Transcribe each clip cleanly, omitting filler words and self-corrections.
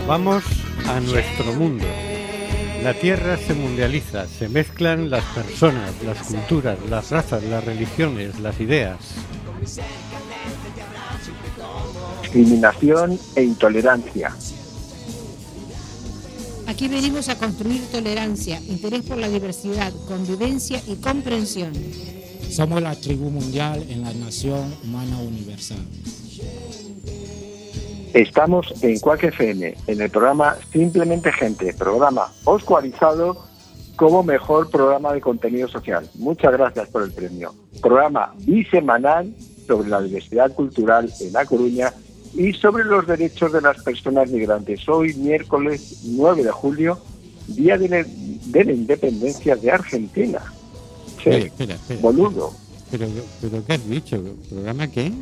Vamos a nuestro mundo. La Tierra se mundializa, se mezclan las personas, las culturas, las razas, las religiones, las ideas. Discriminación e intolerancia. Aquí venimos a construir tolerancia, interés por la diversidad, convivencia y comprensión. Somos la tribu mundial en la nación humana universal. Estamos en Quack FM, en el programa Simplemente Gente, programa oscuarizado como mejor programa de contenido social. Muchas gracias por el premio. Programa bisemanal sobre la diversidad cultural en La Coruña y sobre los derechos de las personas migrantes. Hoy, miércoles 9 de julio, día de la independencia de Argentina. Sí, Espera. boludo. ¿Pero qué has dicho? ¿Programa qué?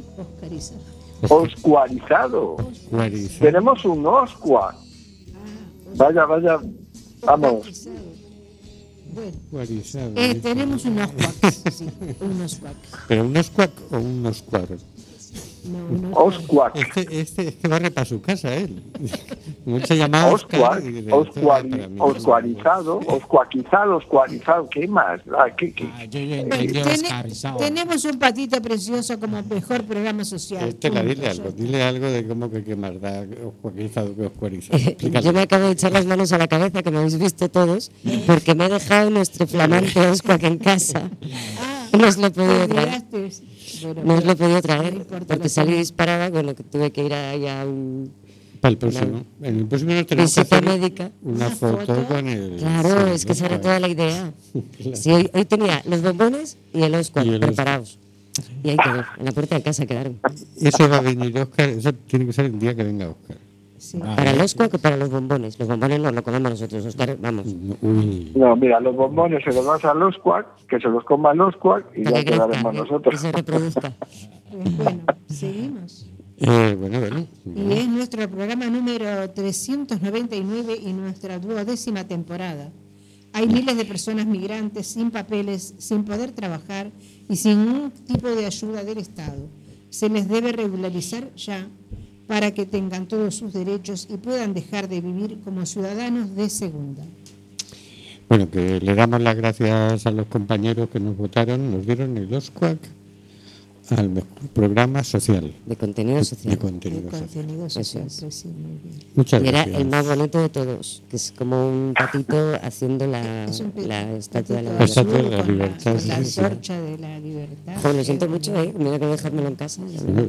Oscuarizado. Oscuarizado. Tenemos un Oscua. Vaya, vamos. Bueno, Oscuarizado. tenemos unos quacks, sí, unos quacks. ¿Pero un oscuac o un oscuar? No, unos Oscuac. Este barre para su casa, él. Como se llama Oscar. Oscuarizado, oscuaquizado, ¿qué más? Yo entendí oscarizado. Tenemos un patito precioso como mejor programa social. Dile algo de cómo que más da oscuaquizado que oscuarizado. Yo me acabo de echar las manos a la cabeza, que me habéis visto todos, porque me he dejado nuestro flamante Oscuac en casa. No os lo he podido traer. No os lo he podido traer porque salí disparada, bueno, que tuve que ir a un... Para el próximo. En el próximo nos tenemos que visita hacer médica. una foto con el... Claro, es que esa era toda la idea. Sí, hoy tenía los bombones y el Oscuac preparados. Y ahí quedó, en la puerta de casa quedaron. Eso va a venir Oscar, eso tiene que ser el día que venga Oscar. Sí. Para el Oscuac o para los bombones. Los bombones no lo comemos nosotros, Oscar, vamos. Uy. No, mira, los bombones se los das a los Oscuac, que se los coma los Oscuac y Para ya que crezca, quedaremos que nosotros. se reproduzca. Bueno, seguimos. Bueno. Y es nuestro programa número 399 y nuestra 12ª temporada. Hay miles de personas migrantes sin papeles, sin poder trabajar y sin ningún tipo de ayuda del Estado. Se les debe regularizar ya para que tengan todos sus derechos y puedan dejar de vivir como ciudadanos de segunda. Bueno, que le damos las gracias a los compañeros que nos votaron, nos dieron el Oscuac al mejor programa social. De contenido social. De contenido social. Contenido social, Eso es. sí, muy bien. Muchas Y era gracias. el más bonito de todos, que es como un patito haciendo la estatua de la La estatua de la con libertad, con la sí, sí. antorcha de la libertad. Joder, lo siento mucho, mira que dejármelo en casa.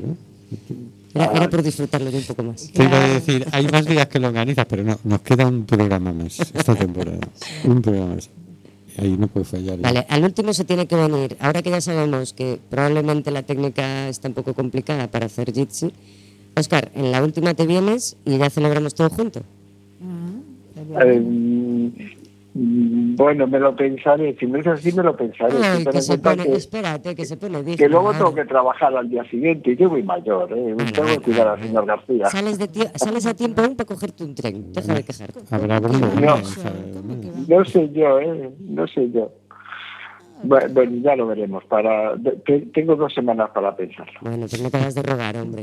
Era por disfrutarlo de un poco más. Te iba a decir, hay más días que lo organizas, pero no, nos queda un programa más esta temporada. Un programa más. Ahí no puede fallar. Vale, al último se tiene que venir. Ahora que ya sabemos que probablemente la técnica está un poco complicada para hacer Jitsi, Óscar, en la última te vienes y ya celebramos todo junto. Bueno, me lo pensaré. Si no es así, me lo pensaré. Ay, Ten que en se cuenta pone, espérate, que se pone que luego digna. tengo que trabajar al día siguiente y yo voy mayor, tengo que cuidar al señor García. Sales a tiempo aún para cogerte un tren. Deja de quejarte. Habrá Bruno. No sé yo, no sé yo. Bueno, ya lo veremos. Tengo 2 semanas para pensarlo. Bueno, pues no te hagas de rogar, hombre.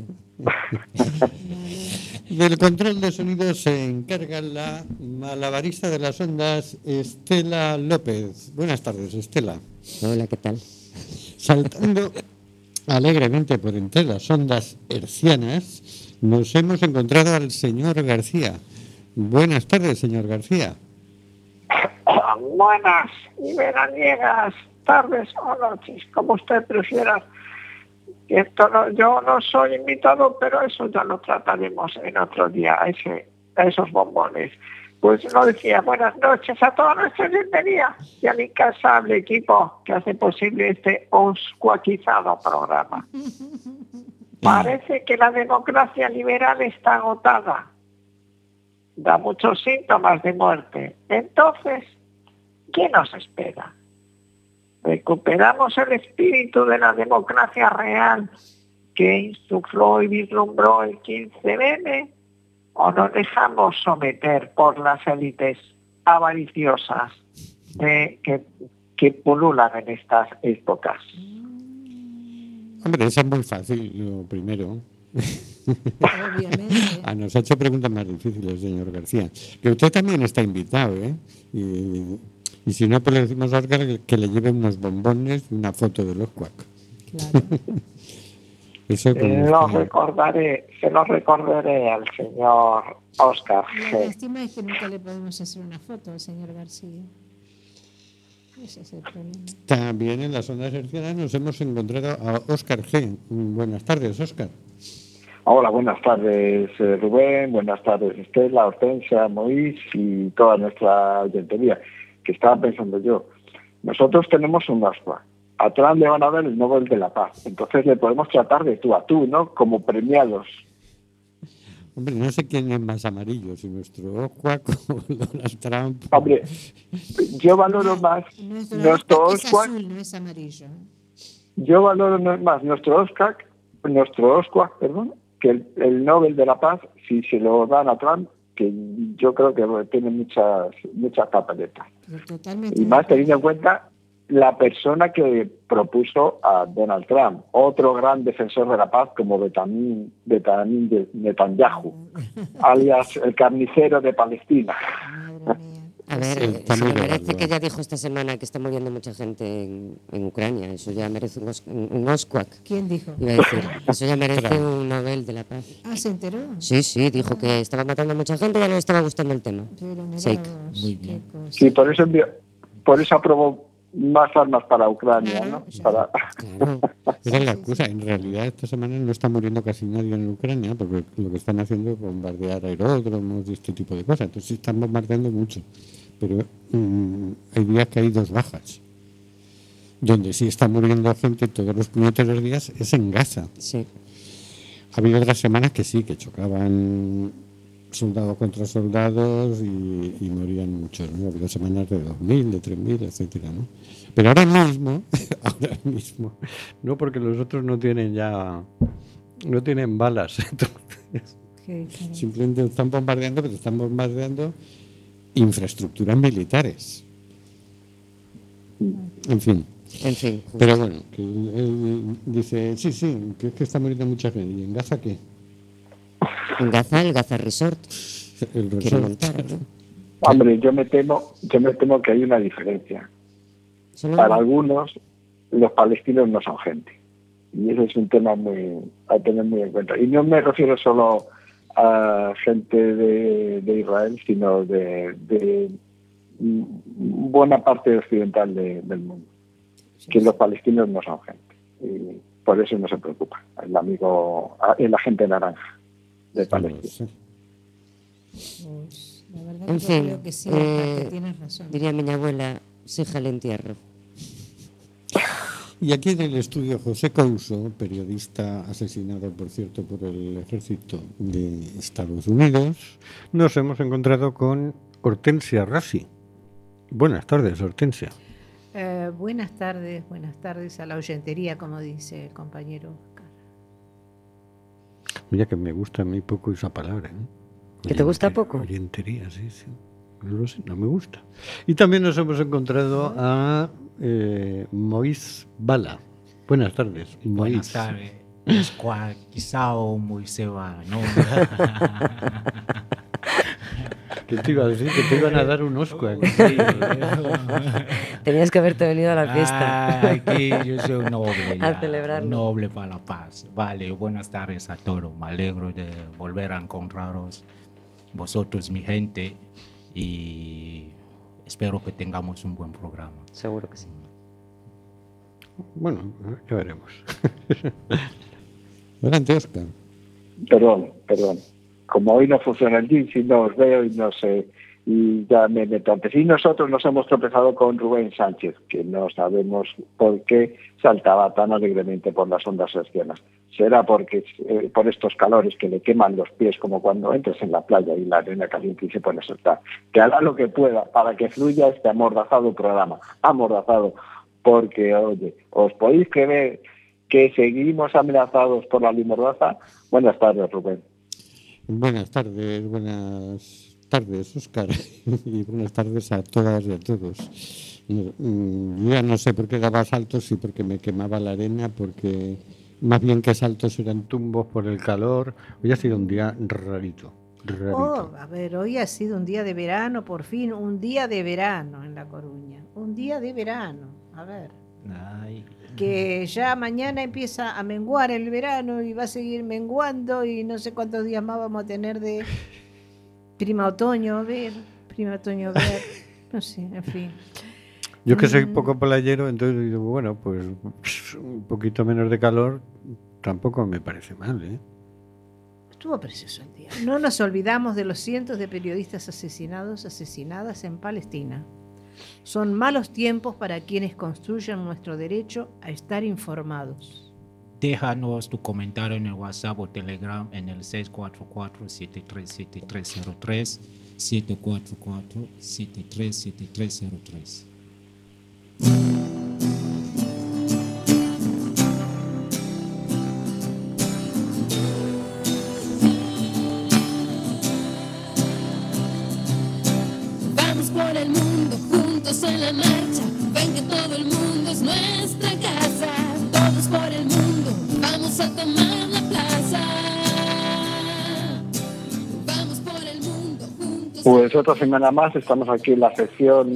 Del control de sonido se encarga la malabarista de las ondas, Estela López. Buenas tardes, Estela. Hola, ¿qué tal? Saltando alegremente por entre las ondas hercianas, nos hemos encontrado al señor García. Buenas tardes, señor García. Buenas y veraniegas tardes o noches, como usted prefiera. Yo no soy invitado, pero eso ya lo trataremos en otro día, a esos bombones. Pues lo decía, buenas noches a toda nuestra bienvenida y al incansable equipo que hace posible este oscuaquizado programa. Parece que la democracia liberal está agotada. Da muchos síntomas de muerte. Entonces, ¿qué nos espera? ¿Recuperamos el espíritu de la democracia real que insufló y vislumbró el 15M o nos dejamos someter por las élites avariciosas que pululan en estas épocas? Hombre, eso es muy fácil, lo primero. Obviamente. Nos ha hecho preguntas más difíciles, señor García. Que usted también está invitado, ¿eh? Y si no, pues le decimos a Óscar que le lleve unos bombones y una foto de los Quack. Claro. Eso se lo recordaré al señor Óscar La G. lástima es que nunca le podemos hacer una foto al señor García. Ese es el problema. También en las ondas hercianas nos hemos encontrado a Óscar G. Buenas tardes, Óscar. Hola, buenas tardes Rubén, buenas tardes Estela, Hortensia, Moís y toda nuestra oyentería. Que estaba pensando yo, nosotros tenemos un Oscar. A Trump le van a dar el Nobel de la Paz. Entonces le podemos tratar de tú a tú, ¿no? Como premiados. Hombre, no sé quién es más amarillo, si nuestro Oscar o Donald Trump. Hombre, yo valoro más nuestro Oscar. Es azul, no es amarillo. Yo valoro más nuestro Oscar, que el Nobel de la Paz, si se lo dan a Trump, que yo creo que tiene muchas papeletas. Totalmente. Y más teniendo en cuenta la persona que propuso a Donald Trump, otro gran defensor de la paz como Benjamin Netanyahu, alias el carnicero de Palestina. Madre mía. A ver, Sí, se lo también merece, lo que ya dijo esta semana que está muriendo mucha gente en Ucrania. Eso ya merece un Oscar. ¿Quién dijo? Iba a decir, eso ya merece un Nobel de la Paz. Ah, ¿se enteró? Sí, dijo que estaba matando a mucha gente y ya no le estaba gustando el tema. Pero mira Sí. vos, Muy qué bien. cosa. Sí, por eso aprobó más armas para Ucrania, ¿no? Claro. Esa es la excusa. En realidad, esta semana no está muriendo casi nadie en Ucrania porque lo que están haciendo es bombardear aeródromos y este tipo de cosas. Entonces, sí están bombardeando mucho. Pero hay días que hay 2 bajas. Donde sí está muriendo gente todos los puñeteros días es en Gaza. Sí. Ha habido otras semanas que sí, que chocaban soldados contra soldados y morían muchos, ¿no? Ha habido semanas de 2.000, de 3.000, etcétera, ¿no? Pero ahora mismo, no, porque los otros no tienen balas, entonces simplemente están bombardeando, pero están bombardeando infraestructuras militares. En fin. Pero bueno, que él dice, sí, que es que está muriendo mucha gente. ¿Y en Gaza qué? En Gaza, el Gaza Resort. El Quiere resort. montar, ¿no? Hombre, yo me temo que hay una diferencia. Para algunos, los palestinos no son gente. Y ese es un tema a tener muy en cuenta. Y no me refiero solo a gente de Israel, sino de buena parte occidental del mundo. Que los palestinos no son gente. Y por eso no se preocupa el agente naranja de Palestina. Pues, la verdad En que yo fin, creo que sí, que tienes razón. diría mi abuela, sija el entierro. Y aquí en el estudio José Couso, periodista asesinado, por cierto, por el ejército de Estados Unidos, nos hemos encontrado con Hortensia Rassi. Buenas tardes, Hortensia. Buenas tardes a la oyentería, como dice el compañero Oscar. Mira que me gusta a mí poco esa palabra, ¿eh? ¿Que te gusta poco? Oyentería, sí. No lo sé, no me gusta. Y también nos hemos encontrado a Moís Bala. Buenas tardes, Moís. Buenas tardes. Quizá o Moiseba, ¿no? ¿Qué te iba a decir? Que te iban a dar un Oscar. Sí. Tenías que haberte venido a la fiesta. Aquí yo soy un noble. A celebrarlo. Noble para la paz. Vale, buenas tardes a todos. Me alegro de volver a encontraros, vosotros, mi gente, y espero que tengamos un buen programa. Seguro que sí. Bueno, ya veremos. Adelante, Oscar. Perdón. Como hoy no funciona el Jitsi, no os veo y no sé, y ya me meto antes. Y nosotros nos hemos tropezado con Rubén Sánchez, que no sabemos por qué saltaba tan alegremente por las ondas hercianas. Será porque por estos calores que le queman los pies, como cuando entras en la playa y la arena caliente y se pone a saltar. Que hará lo que pueda para que fluya este amordazado programa. Amordazado, porque, oye, ¿os podéis creer que seguimos amenazados por la limordaza? Buenas tardes, Rubén. Buenas tardes, Óscar, y buenas tardes a todas y a todos. Yo ya no sé por qué daba saltos, si porque me quemaba la arena, porque más bien que saltos eran tumbos por el calor. Hoy ha sido un día rarito. Oh, a ver, hoy ha sido un día de verano, por fin, un día de verano en La Coruña. Un día de verano, a ver. Ay. Que ya mañana empieza a menguar el verano y va a seguir menguando y no sé cuántos días más vamos a tener de prima otoño, ver, no sé, en fin. Yo que soy poco playero, entonces digo, bueno, pues un poquito menos de calor tampoco me parece mal, ¿eh? Estuvo precioso el día. No nos olvidamos de los cientos de periodistas asesinadas en Palestina. Son malos tiempos para quienes construyen nuestro derecho a estar informados. Déjanos tu comentario en el WhatsApp o Telegram en el 644-737303, 744-737303. Vamos por el mundo juntos en la marcha, ven que todo el mundo es nuestra casa. Todos por el mundo, vamos a tomar la plaza. Vamos por el mundo juntos. Pues otra semana más estamos aquí en la sección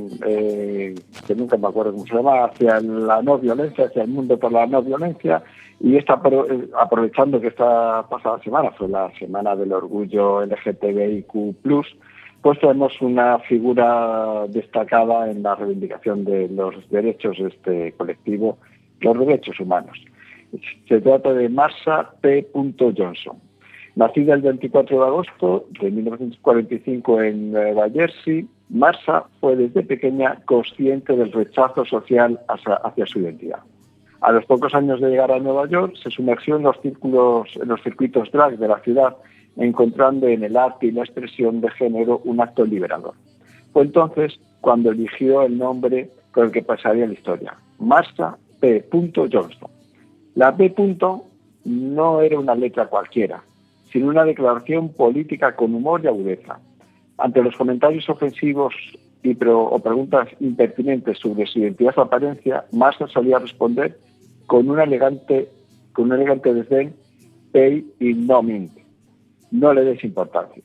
que nunca me acuerdo cómo se llama, hacia la no violencia, hacia el mundo por la no violencia, y aprovechando que esta pasada semana fue la semana del orgullo LGTBIQ+, pues tenemos una figura destacada en la reivindicación de los derechos de este colectivo, los derechos humanos. Se trata de Marsha P. Johnson. Nacida el 24 de agosto de 1945 en Nueva Jersey, Marsha fue desde pequeña consciente del rechazo social hacia su identidad. A los pocos años de llegar a Nueva York, se sumergió en los circuitos drag de la ciudad, encontrando en el arte y la expresión de género un acto liberador. Fue entonces cuando eligió el nombre con el que pasaría la historia, Marsha P. Johnson. La P. no era una letra cualquiera, sino una declaración política con humor y agudeza. Ante los comentarios ofensivos o preguntas impertinentes sobre su identidad o apariencia, Marsha solía responder con un elegante desdén: pay it no mind. No le des importancia.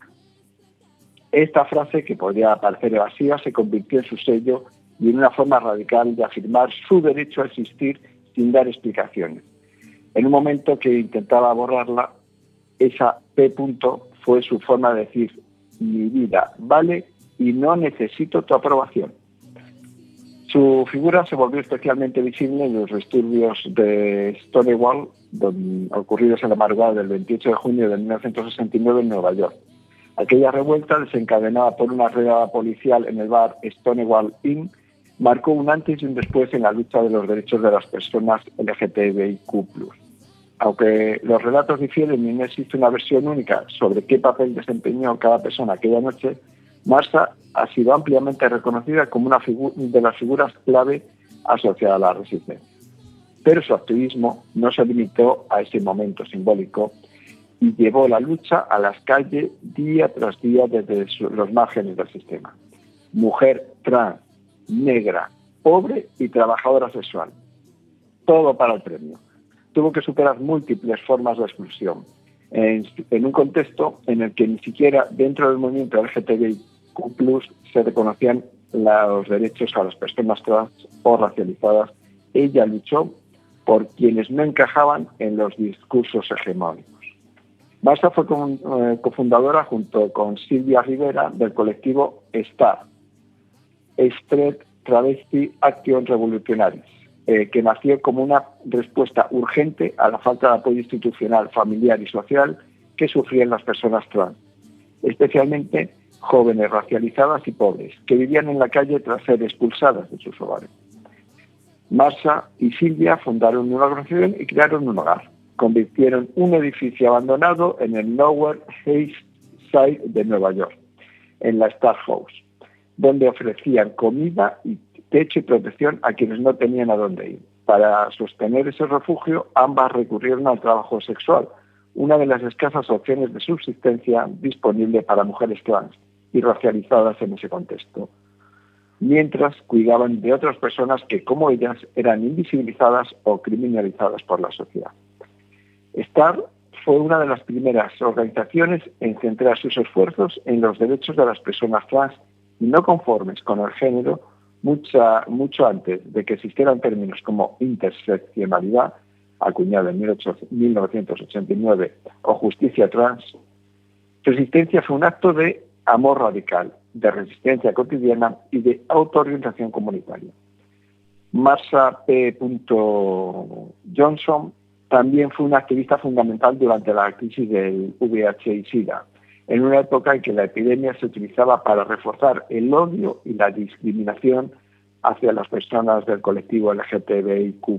Esta frase, que podría parecer evasiva, se convirtió en su sello y en una forma radical de afirmar su derecho a existir sin dar explicaciones. En un momento que intentaba borrarla, esa P. fue su forma de decir: mi vida vale y no necesito tu aprobación. Su figura se volvió especialmente visible en los disturbios de Stonewall, ocurridos en la madrugada del 28 de junio de 1969 en Nueva York. Aquella revuelta, desencadenada por una redada policial en el bar Stonewall Inn, marcó un antes y un después en la lucha de los derechos de las personas LGTBIQ+. Aunque los relatos difieren y no existe una versión única sobre qué papel desempeñó cada persona aquella noche, Marsha ha sido ampliamente reconocida como una de las figuras clave asociada a la resistencia. Pero su activismo no se limitó a ese momento simbólico y llevó la lucha a las calles día tras día desde los márgenes del sistema. Mujer trans, negra, pobre y trabajadora sexual. Todo para el premio. Tuvo que superar múltiples formas de exclusión en un contexto en el que ni siquiera dentro del movimiento LGTBIQ+ se reconocían los derechos a las personas trans o racializadas. Ella luchó por quienes no encajaban en los discursos hegemónicos. Marsha fue cofundadora junto con Silvia Rivera del colectivo STAR, Street Travesty Action Revolutionaries, que nació como una respuesta urgente a la falta de apoyo institucional, familiar y social que sufrían las personas trans, especialmente jóvenes racializadas y pobres, que vivían en la calle tras ser expulsadas de sus hogares. Marsha y Silvia fundaron una organización y crearon un hogar. Convirtieron un edificio abandonado en el Lower East Side de Nueva York, en la Star House, donde ofrecían comida y techo y protección a quienes no tenían a dónde ir. Para sostener ese refugio, ambas recurrieron al trabajo sexual, una de las escasas opciones de subsistencia disponible para mujeres trans y racializadas en ese contexto, mientras cuidaban de otras personas que, como ellas, eran invisibilizadas o criminalizadas por la sociedad. STAR fue una de las primeras organizaciones en centrar sus esfuerzos en los derechos de las personas trans y no conformes con el género mucho antes de que existieran términos como interseccionalidad, acuñado en 1989, o justicia trans. Su existencia fue un acto de amor radical, de resistencia cotidiana y de autoorganización comunitaria. Marsha P. Johnson también fue una activista fundamental durante la crisis del VIH y SIDA, en una época en que la epidemia se utilizaba para reforzar el odio y la discriminación hacia las personas del colectivo LGTBIQ+,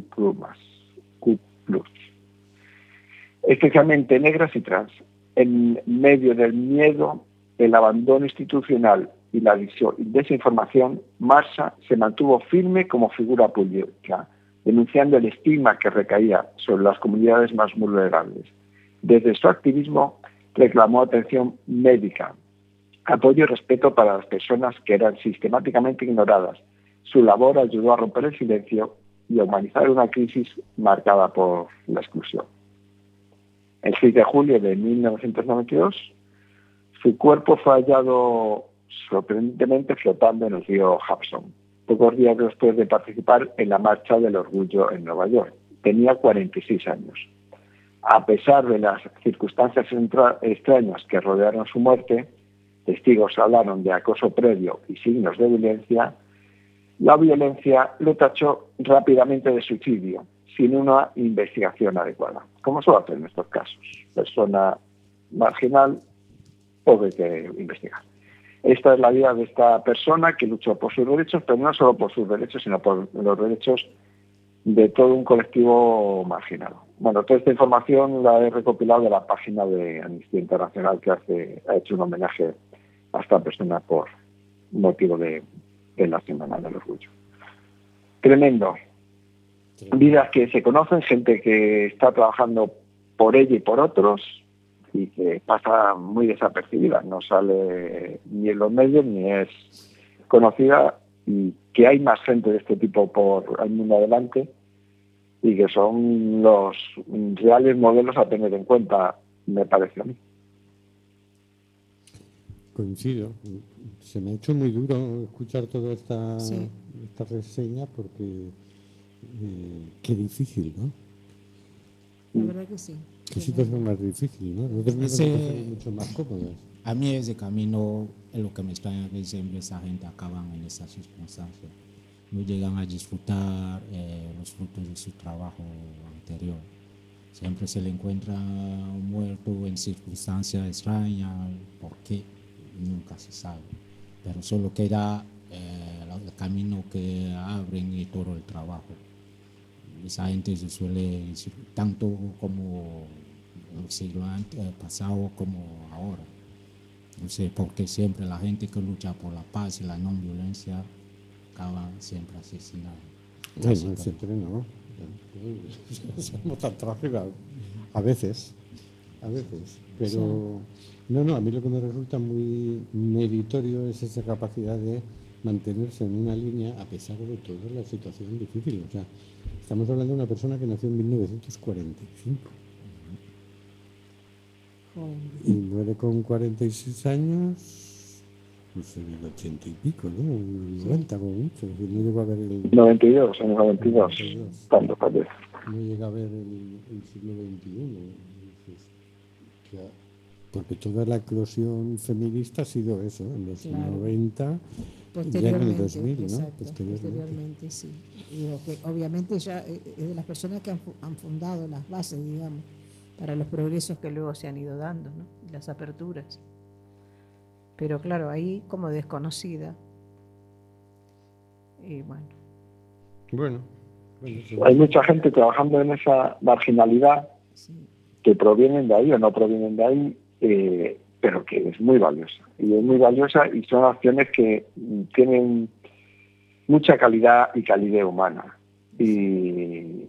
especialmente negras y trans. En medio del miedo, el abandono institucional y la desinformación, Marsha se mantuvo firme como figura pública, denunciando el estigma que recaía sobre las comunidades más vulnerables. Desde su activismo reclamó atención médica, apoyo y respeto para las personas que eran sistemáticamente ignoradas. Su labor ayudó a romper el silencio y a humanizar una crisis marcada por la exclusión. El 6 de julio de 1992, su cuerpo fue hallado sorprendentemente flotando en el río Hudson, pocos días después de participar en la Marcha del Orgullo en Nueva York. Tenía 46 años. A pesar de las circunstancias extrañas que rodearon su muerte, testigos hablaron de acoso previo y signos de violencia. La violencia lo tachó rápidamente de suicidio, sin una investigación adecuada, como suele hacer en estos casos. Persona marginal, pobre que investigar. Esta es la vida de esta persona que luchó por sus derechos, pero no solo por sus derechos, sino por los derechos de todo un colectivo marginado. Bueno, toda esta información la he recopilado de la página de Amnistía Internacional, que ha hecho un homenaje a esta persona por motivo de la Semana del Orgullo. Tremendo. Vidas que se conocen, gente que está trabajando por ella y por otros, y que pasa muy desapercibida, no sale ni en los medios ni es conocida, y que hay más gente de este tipo por el mundo adelante y que son los reales modelos a tener en cuenta, me parece a mí. Coincido. Se me ha hecho muy duro escuchar toda esta reseña porque qué difícil, ¿no? La verdad que sí. Qué situación más difícil, ¿no? Nosotros mismos somos mucho más cómodos. A mí ese camino es lo que me extraña, que siempre esa gente acaban en esas circunstancias. No llegan a disfrutar los frutos de su trabajo anterior. Siempre se le encuentra muerto en circunstancias extrañas, ¿por qué? Nunca se sabe. Pero solo queda el camino que abren y todo el trabajo. Esa gente se suele decir, tanto como el siglo pasado como ahora. No sé por qué siempre la gente que lucha por la paz y la no violencia acaba siempre asesinada. Bueno, siempre no. Somos tan trágicos a veces. Pero no, a mí lo que me resulta muy meritorio es esa capacidad de mantenerse en una línea a pesar de toda la situación difícil. O sea, estamos hablando de una persona que nació en 1945 y muere con 46 años, pues en el 80 y pico, ¿no? En el 90 como mucho. No llegó a ver el 92, en el 92. Tanto parece. No llega a ver el siglo XXI. Porque toda la eclosión feminista ha sido eso, en los 90 y ya en el 2000, ¿no? Exacto, posteriormente, sí. Y que obviamente ya es de las personas que han fundado las bases, digamos, para los progresos que luego se han ido dando, ¿no? Y las aperturas. Pero claro, ahí como desconocida. Y bueno. Hay mucha gente trabajando en esa marginalidad, sí, que provienen de ahí o no provienen de ahí, pero que es muy valiosa. Y es muy valiosa y son acciones que tienen mucha calidad y calidez humana. Y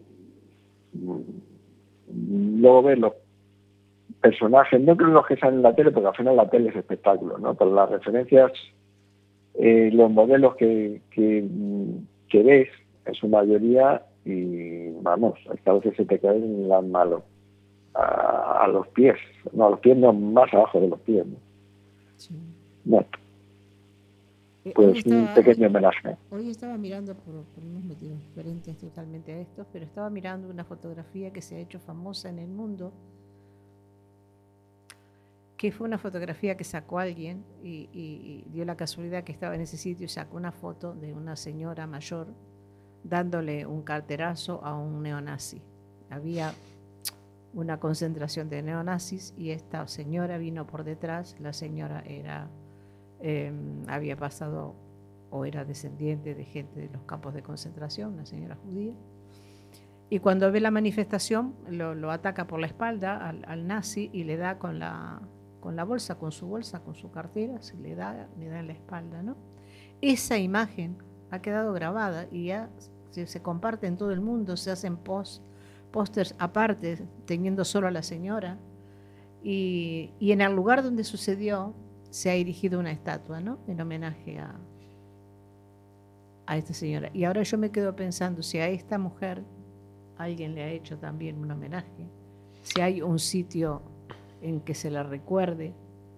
luego ver los personajes, no creo los que salen en la tele, porque al final la tele es espectáculo, ¿no? Pero las referencias, los modelos que ves en su mayoría, y vamos, hasta a veces se te caen las manos a los pies. No, a los pies no, más abajo de los pies, ¿no? Sí. Bueno, pues un pequeño homenaje. Hoy estaba mirando por unos motivos diferentes totalmente a estos, pero estaba mirando una fotografía que se ha hecho famosa en el mundo, que fue una fotografía que sacó alguien y dio la casualidad que estaba en ese sitio y sacó una foto de una señora mayor dándole un carterazo a un neonazi. Había una concentración de neonazis y esta señora vino por detrás. La señora había pasado o era descendiente de gente de los campos de concentración, una señora judía. Y cuando ve la manifestación lo ataca por la espalda al nazi y le da con su cartera, le da en la espalda, ¿no? Esa imagen ha quedado grabada y ya se comparte en todo el mundo, se hacen pósters aparte, teniendo solo a la señora, y en el lugar donde sucedió se ha erigido una estatua, ¿no? En homenaje a esta señora. Y ahora yo me quedo pensando si a esta mujer alguien le ha hecho también un homenaje, si hay un sitio en que se la recuerde.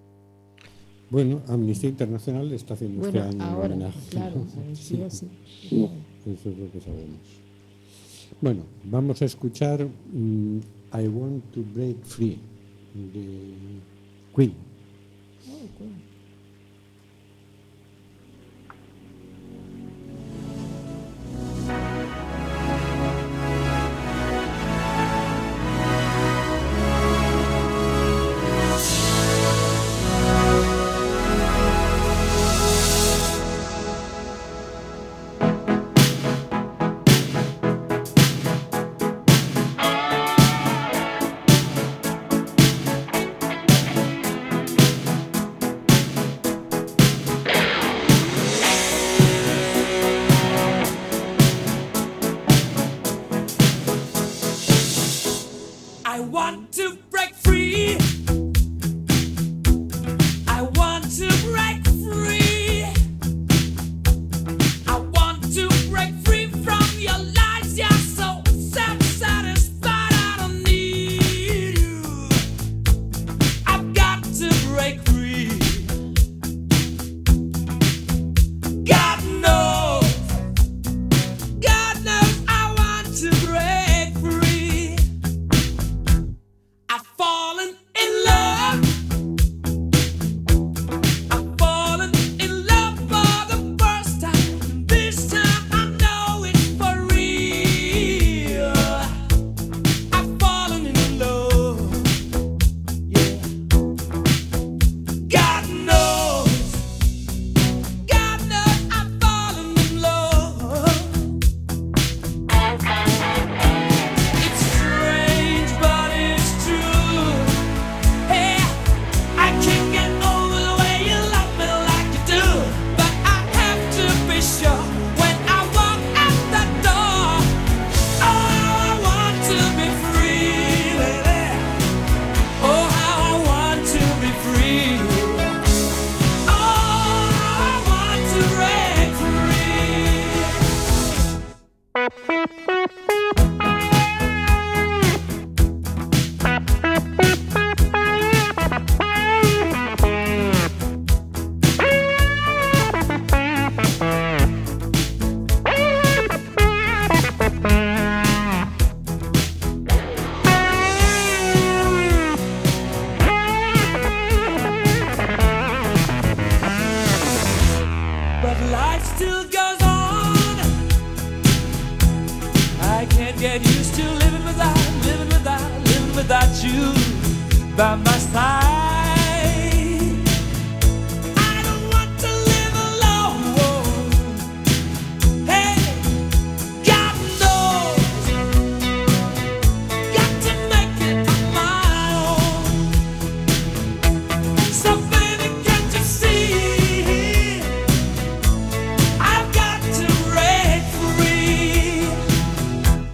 Bueno, Amnistía Internacional está haciendo este año ahora, un homenaje. Claro, sí. Eso es lo que sabemos. Bueno, vamos a escuchar I Want to Break Free de Queen. Queen.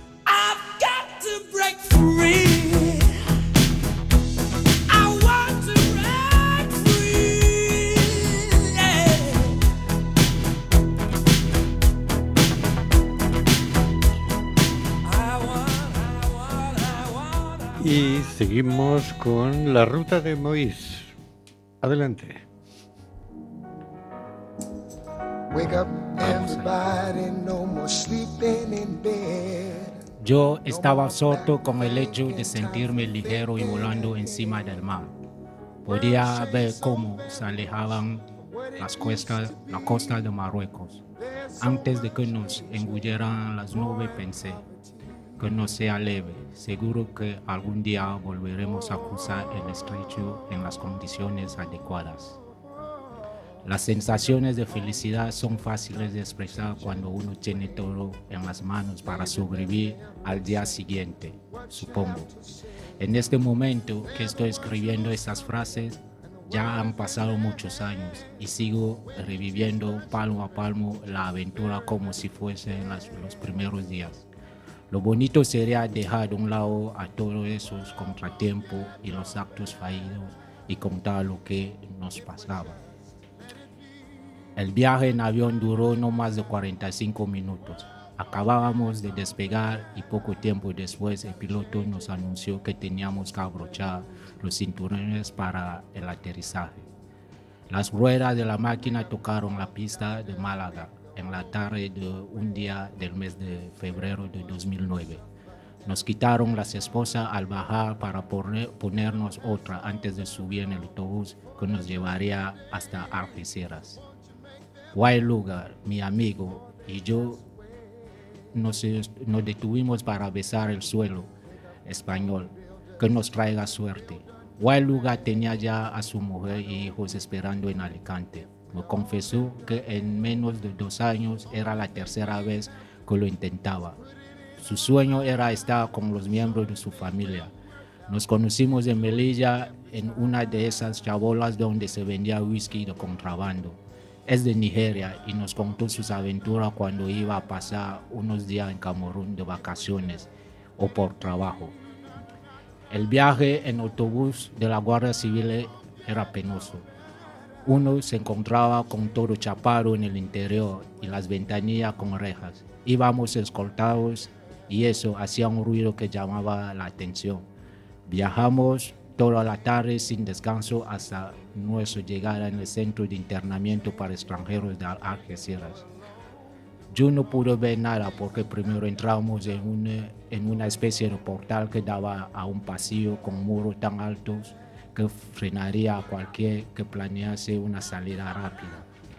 I want to seguimos con la ruta de Moïse. Adelante. Yo estaba absorto con el hecho de sentirme ligero y volando encima del mar. Podía ver cómo se alejaban la costa de Marruecos. Antes de que nos engulleran las nubes pensé que no sea leve. Seguro que algún día volveremos a cruzar el estrecho en las condiciones adecuadas. Las sensaciones de felicidad son fáciles de expresar cuando uno tiene todo en las manos para sobrevivir al día siguiente, supongo. En este momento que estoy escribiendo estas frases, ya han pasado muchos años y sigo reviviendo palmo a palmo la aventura como si fuesen los primeros días. Lo bonito sería dejar de un lado a todos esos contratiempos y los actos fallidos y contar lo que nos pasaba. El viaje en avión duró no más de 45 minutos. Acabábamos de despegar y poco tiempo después el piloto nos anunció que teníamos que abrochar los cinturones para el aterrizaje. Las ruedas de la máquina tocaron la pista de Málaga en la tarde de un día del mes de febrero de 2009. Nos quitaron las esposas al bajar para ponernos otra antes de subir en el autobús que nos llevaría hasta Algeciras. Wild Lugar, mi amigo y yo nos detuvimos para besar el suelo español, que nos traiga suerte. Wild Lugar tenía ya a su mujer y hijos esperando en Alicante. Me confesó que en menos de 2 años era la tercera vez que lo intentaba. Su sueño era estar con los miembros de su familia. Nos conocimos en Melilla, en una de esas chabolas donde se vendía whisky de contrabando. Es de Nigeria y nos contó sus aventuras cuando iba a pasar unos días en Camerún de vacaciones o por trabajo. El viaje en autobús de la Guardia Civil era penoso. Uno se encontraba con todo chapado en el interior y las ventanillas con rejas. Íbamos escoltados y eso hacía un ruido que llamaba la atención. Viajamos toda la tarde sin descanso hasta nuestra llegada en el centro de internamiento para extranjeros de Algeciras. Yo no pude ver nada porque primero entramos en una especie de portal que daba a un pasillo con muros tan altos que frenaría a cualquier que planease una salida rápida.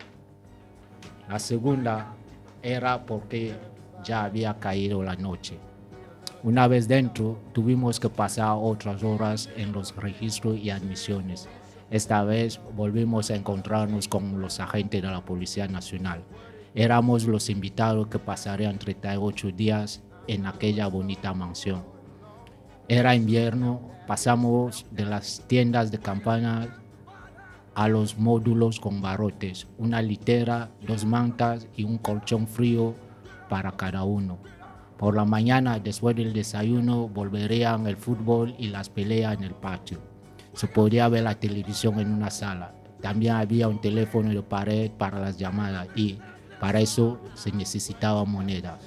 La segunda era porque ya había caído la noche. Una vez dentro, tuvimos que pasar otras horas en los registros y admisiones. Esta vez volvimos a encontrarnos con los agentes de la Policía Nacional. Éramos los invitados que pasarían 38 días en aquella bonita mansión. Era invierno, pasamos de las tiendas de campaña a los módulos con barrotes, una litera, 2 mantas y un colchón frío para cada uno. Por la mañana, después del desayuno, volverían el fútbol y las peleas en el patio. Se podía ver la televisión en una sala. También había un teléfono de pared para las llamadas y para eso se necesitaban monedas.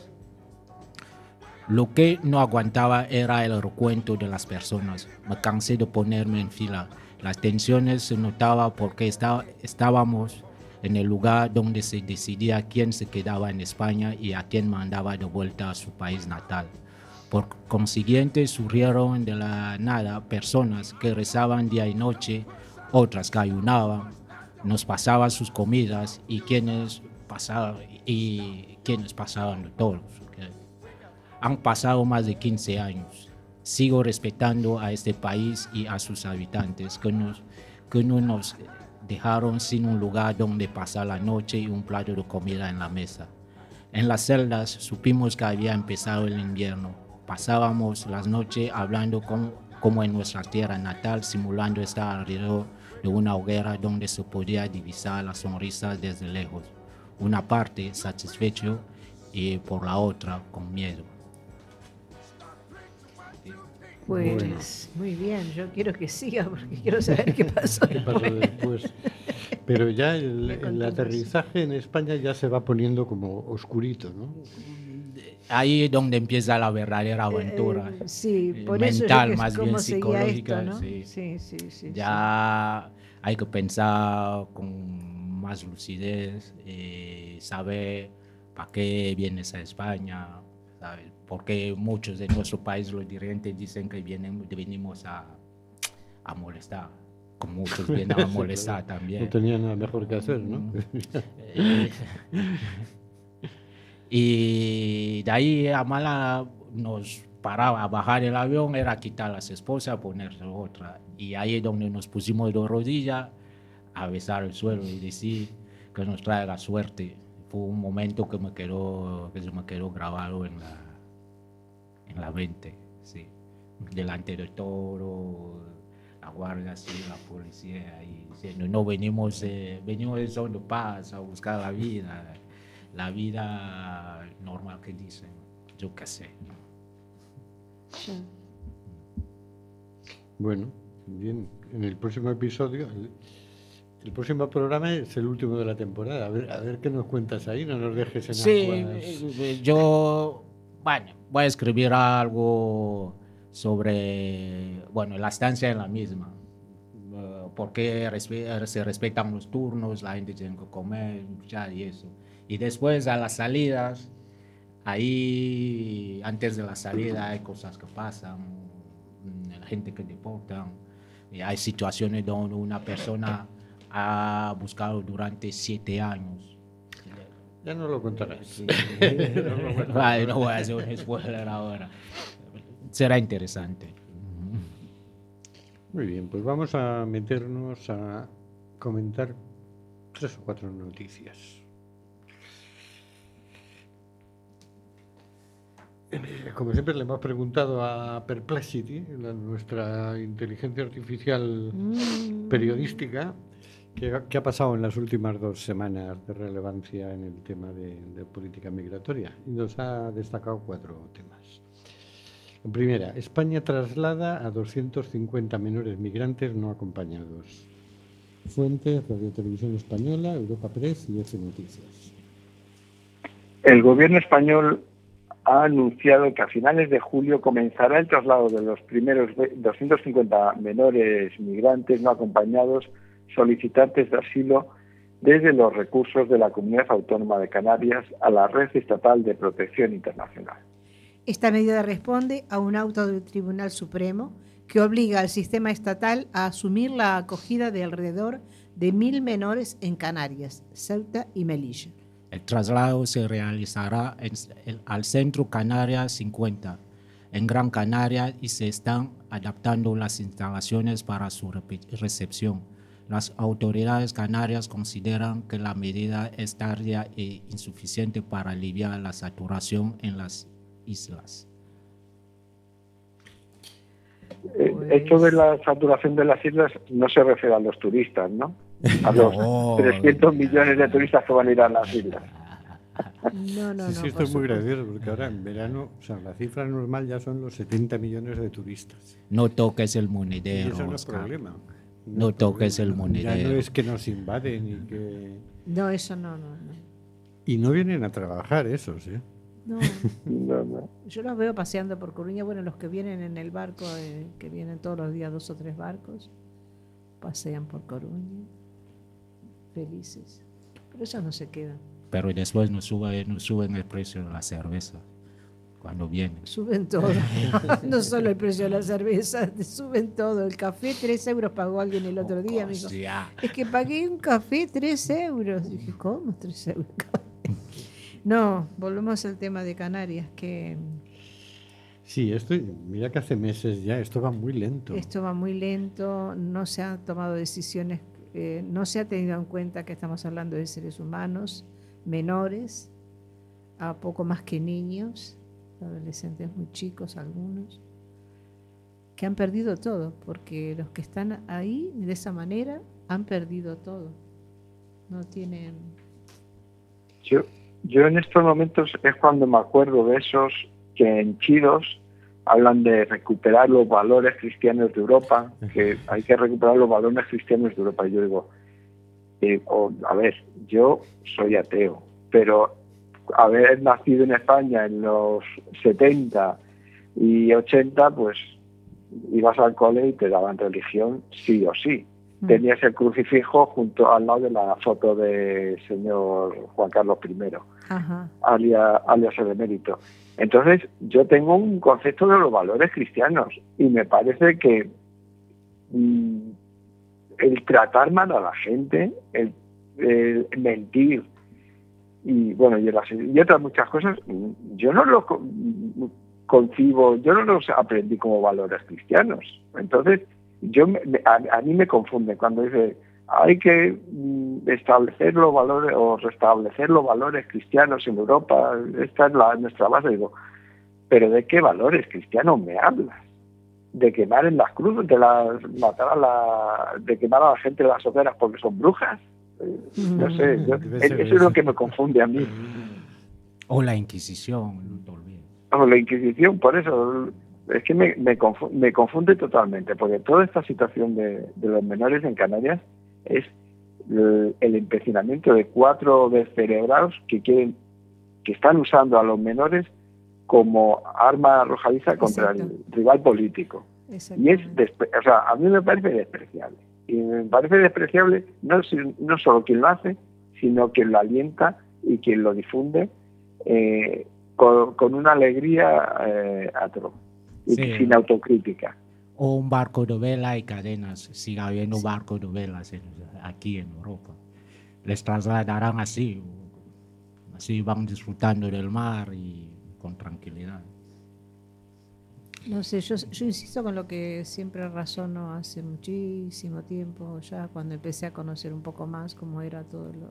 Lo que no aguantaba era el recuento de las personas. Me cansé de ponerme en fila. Las tensiones se notaban porque estábamos en el lugar donde se decidía quién se quedaba en España y a quién mandaba de vuelta a su país natal. Por consiguiente, surgieron de la nada personas que rezaban día y noche, otras que ayunaban, nos pasaban sus comidas y quienes pasaban de todos. Han pasado más de 15 años. Sigo respetando a este país y a sus habitantes que no nos dejaron sin un lugar donde pasar la noche y un plato de comida en la mesa. En las celdas supimos que había empezado el invierno. Pasábamos las noches hablando como en nuestra tierra natal, simulando estar alrededor de una hoguera donde se podía divisar las sonrisas desde lejos. Una parte satisfecho y por la otra con miedo. Pues bueno. Muy bien, yo quiero que siga porque quiero saber qué pasó. ¿Qué pasó después? Pero ya el aterrizaje en España ya se va poniendo como oscurito, ¿no? ahí es donde empieza la verdadera aventura. Sí, por mental, eso es más como bien seguía psicológica. esto, ¿no? Sí. Sí. Ya hay que pensar con más lucidez, saber para qué vienes a España, ¿sabes? Porque muchos de nuestro país, los dirigentes dicen que venimos a molestar, como muchos vienen a molestar claro. también. No tenía nada mejor que hacer, ¿no? Y de ahí a Mala nos paraba a bajar el avión, era quitar las esposas, ponerse otra. Y ahí es donde nos pusimos de rodillas a besar el suelo y decir que nos traiga suerte. Fue un momento que se me quedó grabado en la mente, sí. Delante de todo, la guardia civil, la policía, ahí diciendo, no venimos de son de paz a buscar la vida normal que dicen, yo qué sé. Bueno, bien, en el próximo episodio, el próximo programa es el último de la temporada. A ver qué nos cuentas ahí, no nos dejes en aguas. Yo, bueno, voy a escribir algo sobre, la estancia en la misma. Porque se respetan los turnos, la gente tiene que comer, ya y eso. Y después a las salidas, ahí antes de la salida hay cosas que pasan, la gente que deportan, y hay situaciones donde una persona ha buscado durante 7 años. Ya no lo contarás. Sí. No voy a hacer un spoiler ahora. Será interesante. Muy bien, pues vamos a meternos a comentar 3 o 4 noticias. Como siempre le hemos preguntado a Perplexity, nuestra inteligencia artificial periodística, qué ha pasado en las últimas 2 semanas de relevancia en el tema de política migratoria. Y nos ha destacado 4 temas. La primera, España traslada a 250 menores migrantes no acompañados. Fuentes, Radio Televisión Española, Europa Press y F Noticias. El gobierno español ha anunciado que a finales de julio comenzará el traslado de los primeros 250 menores migrantes no acompañados solicitantes de asilo desde los recursos de la Comunidad Autónoma de Canarias a la Red Estatal de Protección Internacional. Esta medida responde a un auto del Tribunal Supremo que obliga al sistema estatal a asumir la acogida de alrededor de 1.000 menores en Canarias, Ceuta y Melilla. El traslado se realizará al Centro Canarias 50, en Gran Canaria, y se están adaptando las instalaciones para su recepción. Las autoridades canarias consideran que la medida es tardía e insuficiente para aliviar la saturación en las islas. Esto de la saturación de las islas no se refiere a los turistas, ¿no? A los 300 millones de turistas que van a ir a las islas. No. Sí, esto es muy gracioso, porque ahora en verano, la cifra normal ya son los 70 millones de turistas. No toques el monedero, y eso no es Oscar. problema. No toques el monedero. Ya no es que nos invaden y que... No, eso no. Y no vienen a trabajar esos, ¿eh? No. Yo los veo paseando por Coruña. Bueno, los que vienen en el barco, que vienen todos los días 2 o 3 barcos, pasean por Coruña, felices. Pero esos no se quedan. Pero después nos suben el precio de la cerveza cuando vienen. Suben todo. No solo el precio de la cerveza, suben todo. El café, 3 euros pagó alguien el otro día. Me dijo, es que pagué un café 3 euros. Y dije, ¿cómo 3 euros? No, volvemos al tema de Canarias, que... Sí, mira que hace meses ya, esto va muy lento. Esto va muy lento, no se han tomado decisiones, no se ha tenido en cuenta que estamos hablando de seres humanos, menores, a poco más que niños, adolescentes muy chicos algunos, que han perdido todo, porque los que están ahí de esa manera han perdido todo. No tienen... Yo en estos momentos es cuando me acuerdo de esos que en Chidos hablan de recuperar los valores cristianos de Europa, que hay que recuperar los valores cristianos de Europa. Y yo digo, a ver, yo soy ateo, pero haber nacido en España en los 70 y 80, pues ibas al cole y te daban religión sí o sí. Tenías el crucifijo junto al lado de la foto del señor Juan Carlos I, alias el emérito. Entonces, yo tengo un concepto de los valores cristianos y me parece que el tratar mal a la gente, el mentir y bueno, y otras muchas cosas, yo no lo concibo, yo no los aprendí como valores cristianos. Entonces, a mí me confunde cuando dice hay que establecer los valores o restablecer los valores cristianos en Europa, esta es nuestra base. Digo, pero ¿de qué valores cristianos me hablas? De quemar en las cruces, de quemar a la gente de las hogueras porque son brujas. No sé, eso es lo que me confunde a mí. O la Inquisición, no te olvides. O la Inquisición, por eso es que me confunde totalmente, porque toda esta situación de los menores en Canarias es el empecinamiento de 4 descerebrados que están usando a los menores como arma arrojadiza contra el rival político. Y a mí me parece despreciable. Y me parece despreciable no solo quien lo hace, sino quien lo alienta y quien lo difunde con una alegría atroz y sin autocrítica. O un barco de vela y cadenas, sigue habiendo barcos de velas aquí en Europa. Les trasladarán así van disfrutando del mar y con tranquilidad. No sé, yo insisto con lo que siempre razono hace muchísimo tiempo, ya cuando empecé a conocer un poco más cómo era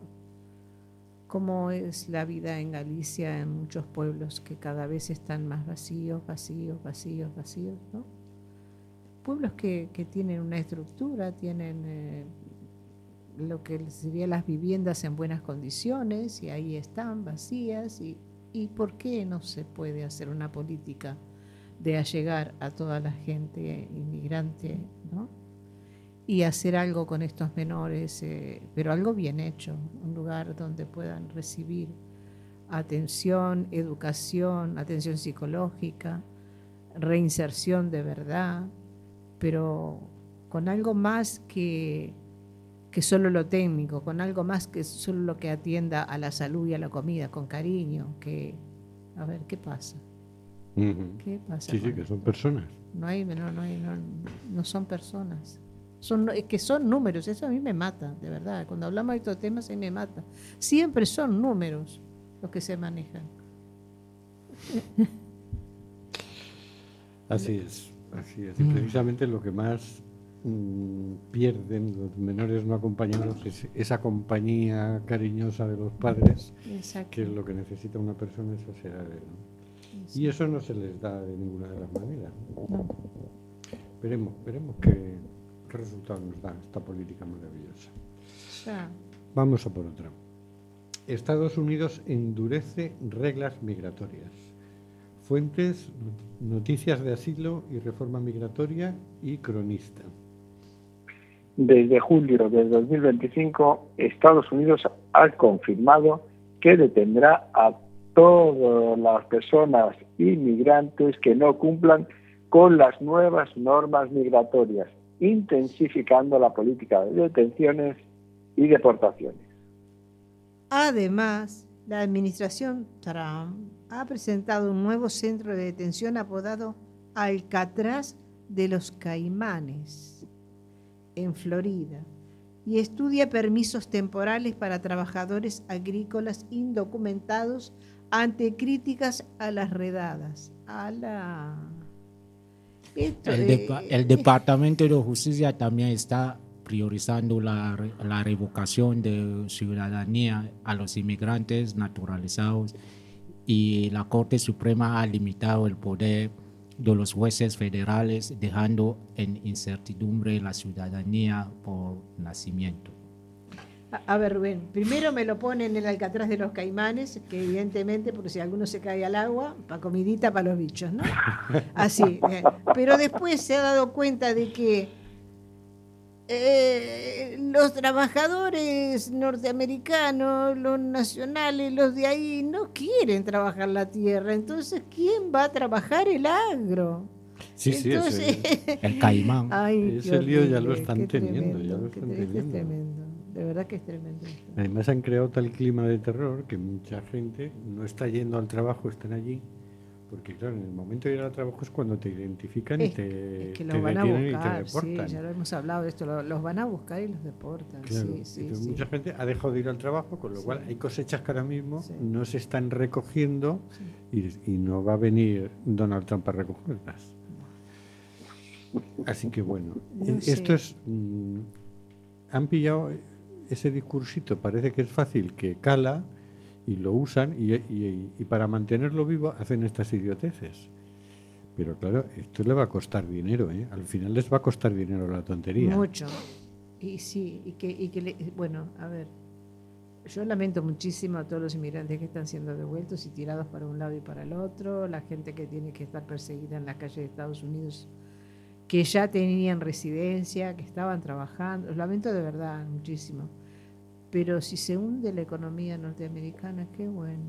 cómo es la vida en Galicia, en muchos pueblos que cada vez están más vacíos, ¿no? Pueblos que tienen una estructura, tienen lo que serían las viviendas en buenas condiciones y ahí están vacías. ¿Y por qué no se puede hacer una política de allegar a toda la gente inmigrante, ¿no? Y hacer algo con estos menores, pero algo bien hecho, un lugar donde puedan recibir atención, educación, atención psicológica, reinserción de verdad, pero con algo más que solo lo técnico, con algo más que solo lo que atienda a la salud y a la comida, con cariño, a ver, ¿qué pasa? ¿Qué pasa? Sí, que son personas. No son personas. Que son números, eso a mí me mata, de verdad. Cuando hablamos de estos temas, a mí me mata. Siempre son números los que se manejan. Así es. Y precisamente lo que más pierden los menores no acompañados es esa compañía cariñosa de los padres. Exacto. Que es lo que necesita una persona es sociedad, ¿no? Y eso no se les da de ninguna de las maneras. No. Veremos qué resultado nos da esta política maravillosa. Ya. Vamos a por otra. Estados Unidos endurece reglas migratorias. Fuentes, Noticias de Asilo y Reforma Migratoria y Cronista. Desde julio de 2025, Estados Unidos ha confirmado que detendrá a todas las personas inmigrantes que no cumplan con las nuevas normas migratorias, intensificando la política de detenciones y deportaciones. Además, la administración Trump ha presentado un nuevo centro de detención apodado Alcatraz de los Caimanes, en Florida, y estudia permisos temporales para trabajadores agrícolas indocumentados ante críticas a las redadas. El Departamento de Justicia también está priorizando la revocación de ciudadanía a los inmigrantes naturalizados y la Corte Suprema ha limitado el poder de los jueces federales, dejando en incertidumbre la ciudadanía por nacimiento. A ver, Rubén, primero me lo ponen en el Alcatraz de los Caimanes, que evidentemente, porque si alguno se cae al agua, para comidita para los bichos, ¿no? Así. Pero después se ha dado cuenta de que los trabajadores norteamericanos, los nacionales, los de ahí, no quieren trabajar la tierra. Entonces, ¿quién va a trabajar el agro? Sí, Entonces, el caimán. Ay, ese lío ya lo horrible, están qué teniendo. tremendo, Ya lo qué están tremendo, es teniendo. tremendo. De verdad que es tremendo esto. Además han creado tal clima de terror que mucha gente no está yendo al trabajo, están allí. Porque claro, en el momento de ir al trabajo es cuando te identifican y Es te que te los van a detienen y te buscar, sí, deportan. ya lo hemos hablado de esto, los van a buscar y los deportan. Claro, Sí, sí, entonces sí. mucha gente ha dejado de ir al trabajo, con lo Sí. cual hay cosechas que ahora mismo Sí. no se están recogiendo Sí. y no va a venir Donald Trump a recogerlas. Así que bueno, No esto sé. es... han pillado ese discursito, parece que es fácil, que cala y lo usan y para mantenerlo vivo hacen estas idioteces. Pero claro, esto le va a costar dinero, ¿eh? Al final les va a costar dinero la tontería. Mucho. Y sí, bueno, a ver, yo lamento muchísimo a todos los inmigrantes que están siendo devueltos y tirados para un lado y para el otro, la gente que tiene que estar perseguida en las calles de Estados Unidos, que ya tenían residencia, que estaban trabajando, los lamento de verdad muchísimo. Pero si se hunde la economía norteamericana, qué bueno.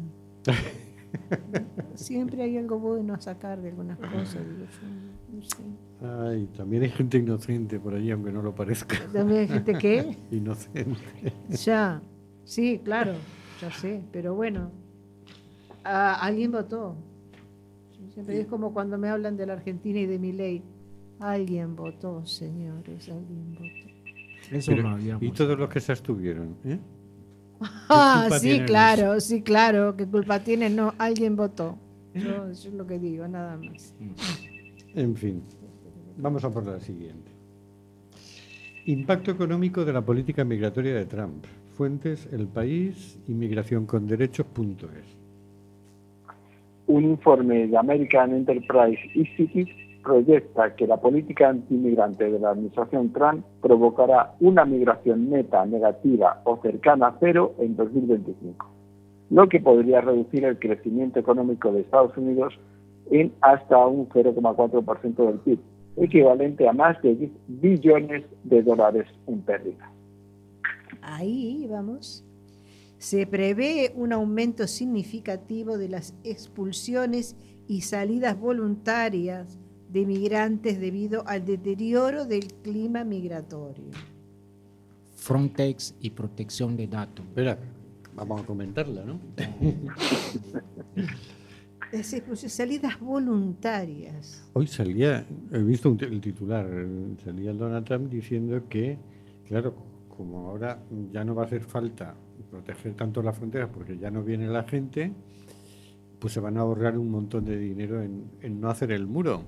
Siempre hay algo bueno a sacar de algunas cosas, digo yo, no sé. Ay, también hay gente inocente por allí, aunque no lo parezca. ¿También hay gente que? Inocente. Ya, sí, claro, ya sé, pero bueno, alguien votó. Yo siempre es como cuando me hablan de la Argentina y de Milei. Alguien votó, señores, alguien votó. Eso Pero, no habíamos y todos los hablado. que se abstuvieron, ¿eh? Sí, tienen claro, sí, claro, ¿qué culpa tiene? No, alguien votó. Yo es lo que digo, nada más. En fin, vamos a por la siguiente. Impacto económico de la política migratoria de Trump. Fuentes: El País, inmigracionconderechos.es. Un informe de American Enterprise Institute proyecta que la política antimigrante de la administración Trump provocará una migración neta negativa o cercana a cero en 2025, lo que podría reducir el crecimiento económico de Estados Unidos en hasta un 0,4% del PIB, equivalente a más de 10 billones de dólares en pérdida. Ahí vamos. Se prevé un aumento significativo de las expulsiones y salidas voluntarias de migrantes debido al deterioro del clima migratorio. Frontex y protección de datos. Espera, vamos a comentarla, ¿no? Salidas voluntarias. Hoy salía, he visto el titular, salía Donald Trump diciendo que, claro, como ahora ya no va a hacer falta proteger tanto las fronteras porque ya no viene la gente, pues se van a ahorrar un montón de dinero en no hacer el muro.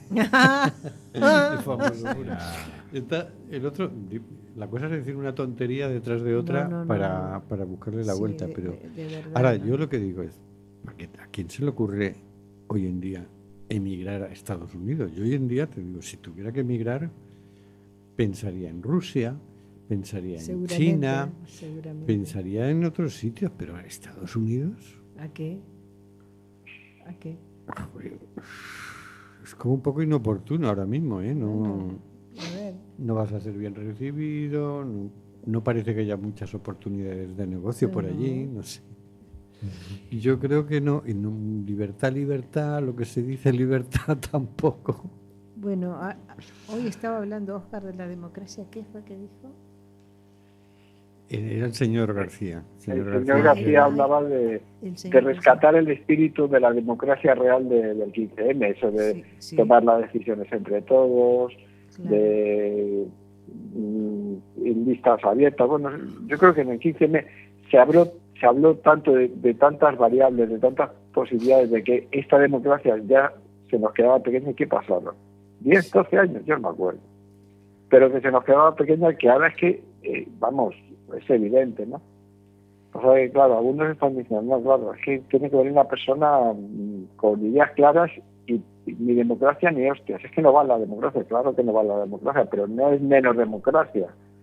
El famoso muro. El otro, la cosa es decir una tontería detrás de otra para buscarle la vuelta. Pero de verdad, ahora, ¿no? yo lo que digo es, ¿a quién se le ocurre hoy en día emigrar a Estados Unidos? Yo hoy en día te digo, si tuviera que emigrar, pensaría en Rusia, pensaría en China, pensaría en otros sitios, pero a Estados Unidos... ¿A qué? ¿A qué? Es como un poco inoportuno ahora mismo, ¿eh? A ver. No vas a ser bien recibido, no parece que haya muchas oportunidades de negocio por allí, no sé. Y yo creo que no, libertad, lo que se dice libertad tampoco. Bueno, hoy estaba hablando Óscar de la democracia, ¿qué fue que dijo? Era el señor García. El señor García hablaba de rescatar el espíritu de la democracia real del 15M, eso de tomar las decisiones entre todos, claro, de listas abiertas. Bueno, yo creo que en el 15M se habló tanto de tantas variables, de tantas posibilidades, de que esta democracia ya se nos quedaba pequeña. ¿Qué pasaron? 10, 12 años, yo no me acuerdo. Pero que se nos quedaba pequeña, que ahora es que, es evidente, ¿no? O sea, que, claro, algunos están diciendo, no, claro, es que tiene que venir una persona con ideas claras y ni democracia ni hostias. Es que no va la democracia, claro que no va la democracia, pero no es menos democracia.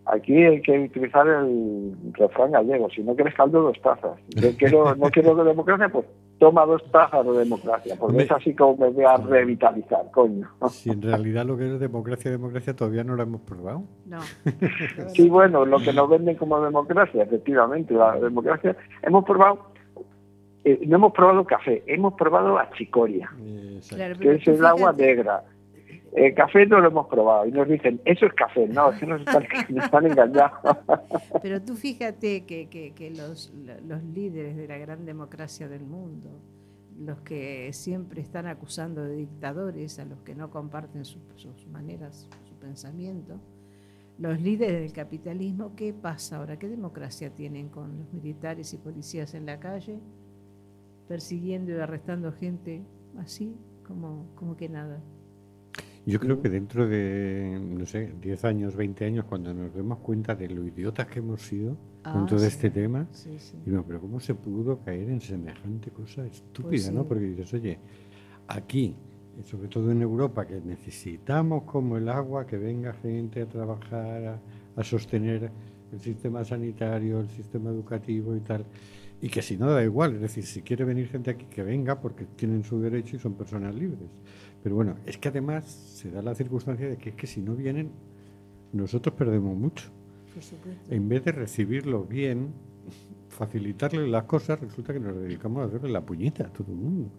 Aquí hay que utilizar el refrán gallego: si no quieres caldo, 2 tazas. No quiero de democracia, pues toma 2 tazas de democracia, porque Hombre, es así como me voy a revitalizar, coño. Si en realidad lo que es democracia todavía no lo hemos probado. No. Sí, bueno, lo que nos venden como democracia, efectivamente, la democracia, no hemos probado café, hemos probado achicoria, Claro, que es el agua negra. El café no lo hemos probado y nos dicen, eso es café. No, es que nos están engañando. Pero tú fíjate que los líderes de la gran democracia del mundo, los que siempre están acusando de dictadores a los que no comparten sus maneras, su pensamiento, los líderes del capitalismo, ¿qué pasa ahora? ¿Qué democracia tienen con los militares y policías en la calle, persiguiendo y arrestando gente así como que nada? Yo creo que dentro de, no sé, 10 años, 20 años, cuando nos demos cuenta de lo idiotas que hemos sido con todo este tema, digo, pero ¿cómo se pudo caer en semejante cosa estúpida, pues ¿no? Porque dices, oye, aquí, sobre todo en Europa, que necesitamos como el agua, que venga gente a trabajar, a sostener el sistema sanitario, el sistema educativo y tal, y que si no da igual, es decir, si quiere venir gente aquí, que venga porque tienen su derecho y son personas libres. Pero bueno, es que además se da la circunstancia de que es que si no vienen, nosotros perdemos mucho. Por supuesto. En vez de recibirlo bien, facilitarles las cosas, resulta que nos dedicamos a hacerle la puñeta a todo el mundo.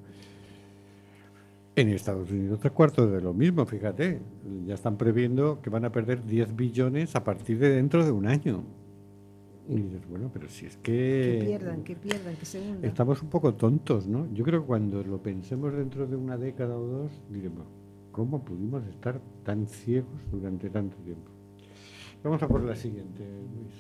En Estados Unidos 3/4 de lo mismo, fíjate, ya están previendo que van a perder 10 billones a partir de dentro de un año. Y dices, bueno, pero si es que... Que pierdan, que se hundan. Estamos un poco tontos, ¿no? Yo creo que cuando lo pensemos dentro de una década o 2, diremos, ¿cómo pudimos estar tan ciegos durante tanto tiempo? Vamos a por la siguiente, Luis.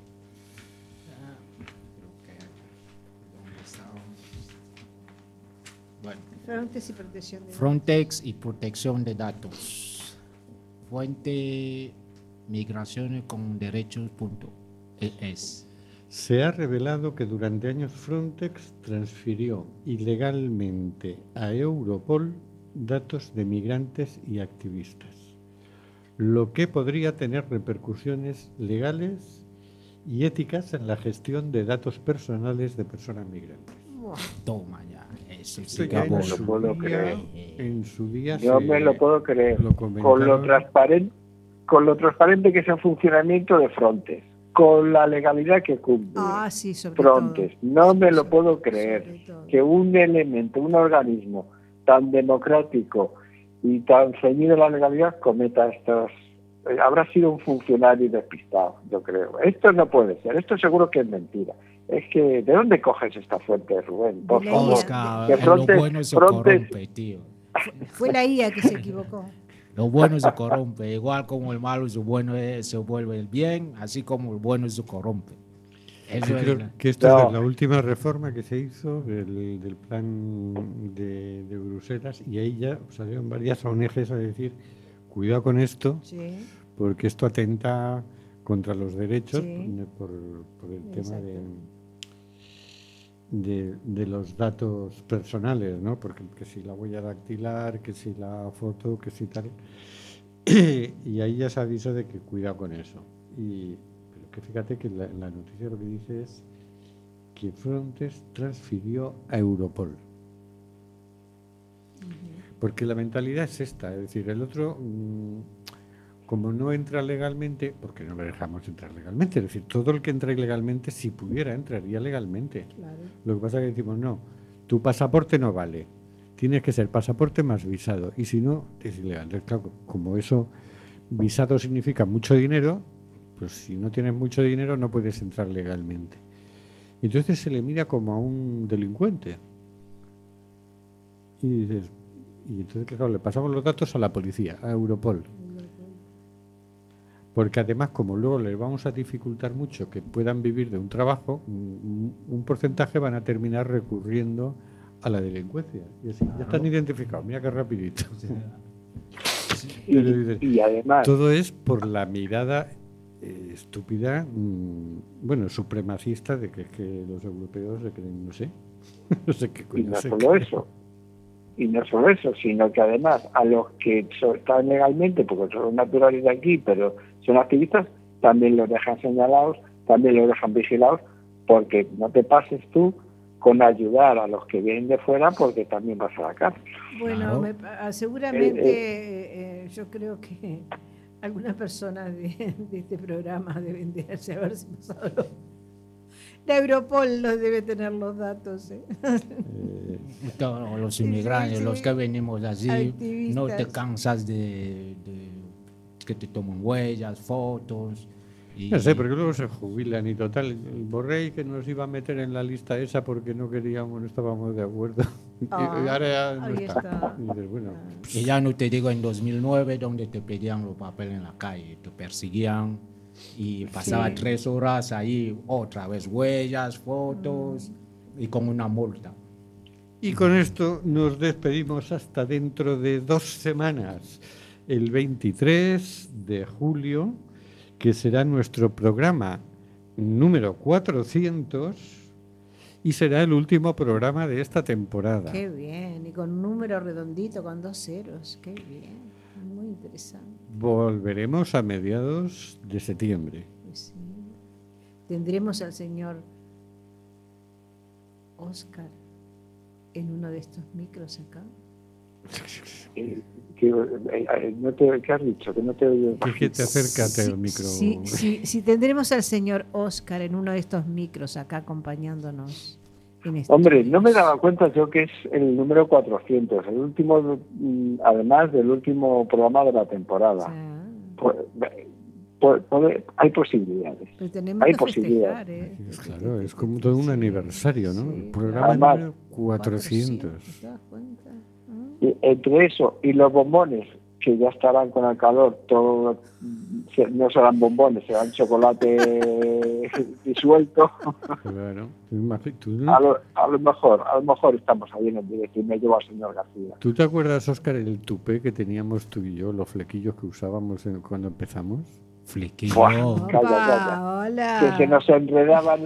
Bueno. Frontex y protección de datos. Fuente migraciones con derechos.es. Se ha revelado que durante años Frontex transfirió ilegalmente a Europol datos de migrantes y activistas, lo que podría tener repercusiones legales y éticas en la gestión de datos personales de personas migrantes. Toma ya, eso sí que no lo puedo creer. En su día yo me lo puedo creer. Con lo transparente que es el funcionamiento de Frontex, con la legalidad que cumple Frontex, no me lo puedo creer que un elemento, un organismo tan democrático y tan ceñido a la legalidad cometa estos. Habrá sido un funcionario despistado, yo creo. Esto no puede ser, esto seguro que es mentira. Es que, ¿de dónde coges esta fuente, Rubén? Por favor. Que Frontex, lo bueno se corrompe, tío. Fue la IA que se equivocó. Lo bueno se corrompe, igual como el malo se vuelve el bien, así como el bueno se corrompe. Yo creo que esta es la última reforma que se hizo del plan de Bruselas, y ahí ya salieron varias ONGs a decir, cuidado con esto, porque esto atenta contra los derechos por el tema de los datos personales, ¿no? Porque que si la huella dactilar, que si la foto, que si tal. Y ahí ya se avisa de que cuidado con eso. Pero que fíjate que la noticia lo que dice es que Frontex transfirió a Europol. Porque la mentalidad es esta, es decir, el otro, como no entra legalmente, porque no le dejamos entrar legalmente, es decir, todo el que entra ilegalmente, si pudiera, entraría legalmente. Claro. Lo que pasa es que decimos, no, tu pasaporte no vale, tienes que ser pasaporte más visado, y si no, es ilegal. Entonces, claro, como eso, visado significa mucho dinero, pues si no tienes mucho dinero no puedes entrar legalmente. Y entonces se le mira como a un delincuente. Y dices, y entonces, claro, le pasamos los datos a la policía, a Europol. Porque además, como luego les vamos a dificultar mucho que puedan vivir de un trabajo, un porcentaje van a terminar recurriendo a la delincuencia. Y así, ya están identificados, mira qué rapidito. Y además... Todo es por la mirada estúpida, supremacista de que los europeos se creen, no sé qué coño. Y no solo eso. Y no solo eso, sino que además a los que están legalmente, porque son naturales de aquí, pero son activistas, también los dejan señalados, también los dejan vigilados, porque no te pases tú con ayudar a los que vienen de fuera, porque también vas a la cárcel. Bueno, seguramente yo creo que algunas personas de este programa deben de haberse pasado. La Europol los debe tener los datos. Los inmigrantes, los que venimos allí, activistas. no te cansas de que te toman huellas, fotos. Y, no sé, porque luego se jubilan y total. El Borrell que nos iba a meter en la lista esa porque no queríamos, no estábamos de acuerdo. Y ahora ya no está. Y dices, bueno, y ya no te digo en 2009, donde te pedían los papeles en la calle, te perseguían y pasaba 3 horas ahí, otra vez huellas, fotos y con una multa. y con esto nos despedimos hasta dentro de 2 semanas, el 23 de julio, que será nuestro programa número 400 y será el último programa de esta temporada. Qué bien, y con un número redondito, con 2 ceros, qué bien, muy interesante. Volveremos a mediados de septiembre. Pues sí. Tendremos al señor Oscar en uno de estos micros acá. ¿Qué has dicho? Que no te oigo. Fíjate, acércate al micro. Sí, tendremos al señor Oscar en uno de estos micros acá acompañándonos. Hombre, no me daba cuenta yo que es el número 400, el último, además del último programa de la temporada. Hay posibilidades. Hay posibilidades. Claro, es como todo un aniversario, ¿no? Sí, el programa además, número 400. ¿Te das cuenta? Y entre eso y los bombones, que ya estarán con el calor, todo, no serán bombones, serán chocolate disuelto. Claro. A lo mejor estamos ahí en el directo y me llevo al señor García. ¿Tú te acuerdas, Óscar, el tupé que teníamos tú y yo, los flequillos que usábamos cuando empezamos? Flequillo. Calla. Hola. Que se nos enredaban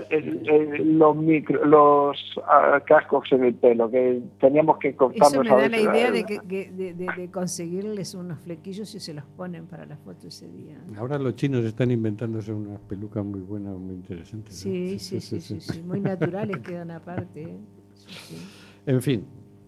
los cascos en el pelo, que teníamos que cortarnos. Eso me da la idea de conseguirles unos flequillos y se los ponen para la foto ese día. Ahora los chinos están inventándose unas pelucas muy buenas, muy interesantes. Sí, ¿no? sí, muy naturales quedan aparte. Sí. En fin.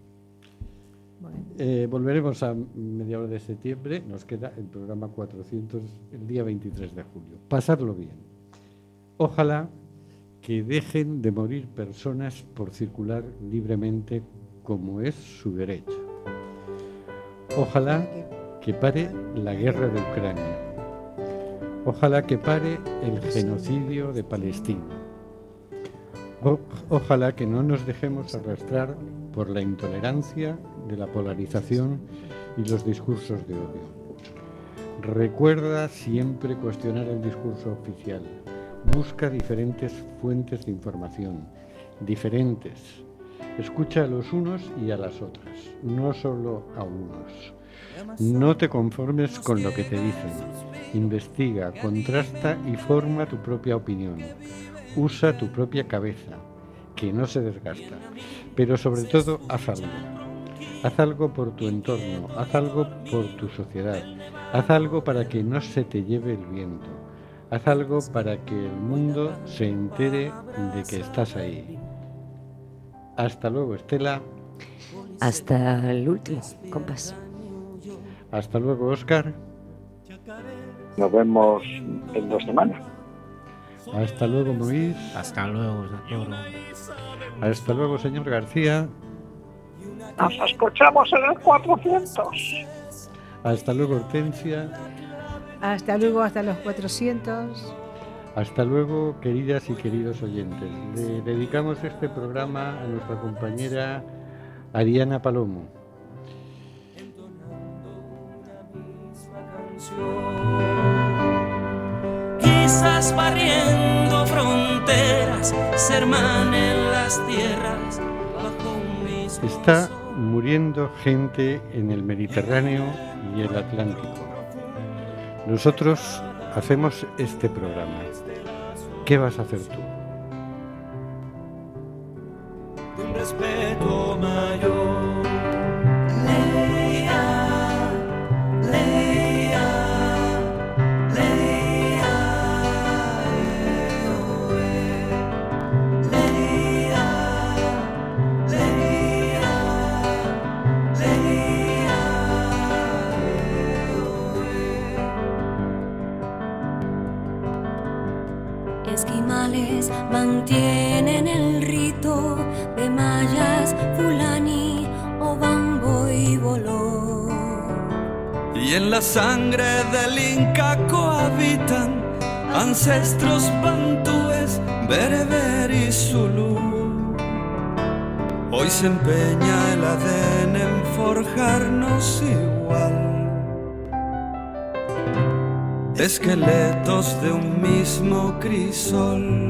Bueno. Volveremos a mediados de septiembre. Nos queda el programa 400 el día 23 de julio. Pasadlo bien. Ojalá que dejen de morir personas por circular libremente como es su derecho. Ojalá que pare la guerra de Ucrania. Ojalá que pare el genocidio de Palestina. Ojalá que no nos dejemos arrastrar por la intolerancia, de la polarización y los discursos de odio. Recuerda siempre cuestionar el discurso oficial. Busca diferentes fuentes de información, diferentes. Escucha a los unos y a las otras, no solo a unos. No te conformes con lo que te dicen. Investiga, contrasta y forma tu propia opinión. Usa tu propia cabeza, que no se desgasta. Pero sobre todo, haz algo. Haz algo por tu entorno, haz algo por tu sociedad, haz algo para que no se te lleve el viento, haz algo para que el mundo se entere de que estás ahí. Hasta luego, Estela. Hasta el último, compás. Hasta luego, Óscar. Nos vemos en 2 semanas. Hasta luego, Moís. Hasta luego, Saturo. Hasta luego, señor García. Nos escuchamos en el 400. Hasta luego, Hortensia. Hasta luego, hasta los 400. Hasta luego, queridas y queridos oyentes. Le dedicamos este programa a nuestra compañera Ariana Palomo. Quizás barriendo fronteras se hermanen las tierras bajo un mismo Está muriendo gente en el Mediterráneo y el Atlántico. Nosotros hacemos este programa. ¿Qué vas a hacer tú? de un respeto mayor. Leia, Leia, Leia. mantienen el rito de mayas, fulani o bambo y boló. Y en la sangre del Inca cohabitan ancestros bantúes, bereber y zulú. Hoy se empeña el ADN en forjarnos igual, esqueletos de un mismo crisol.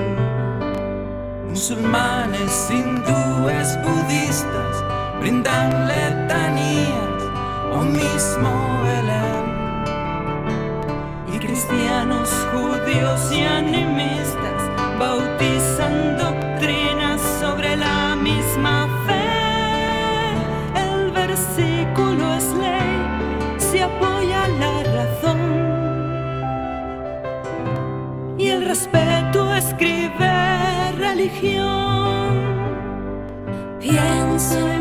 Musulmanes, hindúes, budistas brindan letanías o mismo Belén, y cristianos, judíos y animistas bautizan doctrinas sobre la misma fe. El versículo es ley, se apoya la razón, y el respeto escribe religión. Pienso